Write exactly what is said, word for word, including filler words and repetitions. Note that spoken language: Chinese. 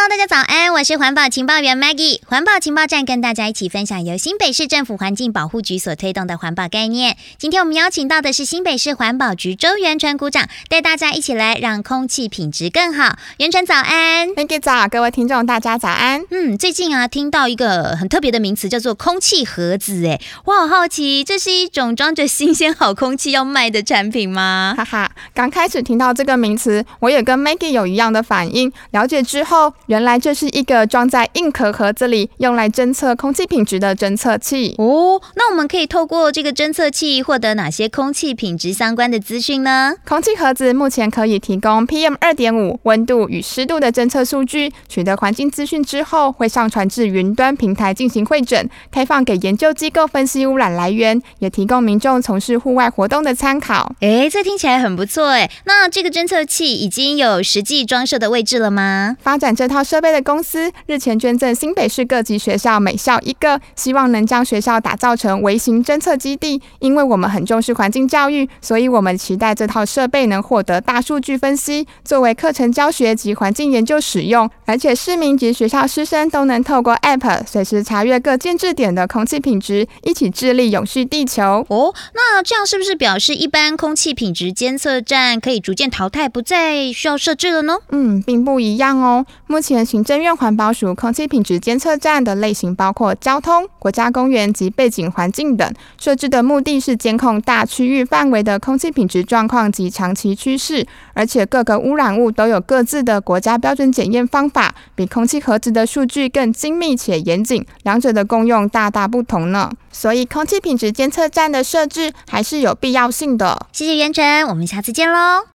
大家早安，我是环保情报员 Maggie。环保情报站跟大家一起分享由新北市政府环境保护局所推动的环保概念。今天我们邀请到的是新北市环保局周元淳股长，带大家一起来让空气品质更好。元淳早安。 Maggie 早，各位听众大家早安。 嗯，最近啊听到一个很特别的名词叫做空气盒子，哎，我好好奇，这是一种装着新鲜好空气要卖的产品吗？ 哈哈，刚开始听到这个名词，我也跟 Maggie 有一样的反应。了解之后，原来这是一个装在硬壳盒子里，用来侦测空气品质的侦测器。 哦，那我们可以透过这个侦测器获得哪些空气品质相关的资讯呢？ 空气盒子目前可以提供 P M 二点五 温度与湿度的侦测数据，取得环境资讯之后，会上传至云端平台进行汇整，开放给研究机构分析污染来源，也提供民众从事户外活动的参考。 诶，这听起来很不错诶。那这个侦测器已经有实际装设的位置了吗？ 发展这套设备的公司日前捐赠新北市各级学校每校一个，希望能将学校打造成微型侦测基地。因为我们很重视环境教育，所以我们期待这套设备能获得大数据分析，作为课程教学及环境研究使用。而且市民及学校师生都能透过 App 随时查阅各建置点的空气品质，一起致力永续地球。 哦，那这样是不是表示一般空气品质监测站可以逐渐淘汰，不再需要设置了呢？ 嗯，并不一样哦。目前行政院环保署空气品质监测站的类型包括交通、国家公园及背景环境等，设置的目的是监控大区域范围的空气品质状况及长期趋势，而且各个污染物都有各自的国家标准检验方法，比空气盒子的数据更精密且严谨，两者的功用大大不同呢。所以空气品质监测站的设置还是有必要性的。 谢谢元淳，我们下次见喽。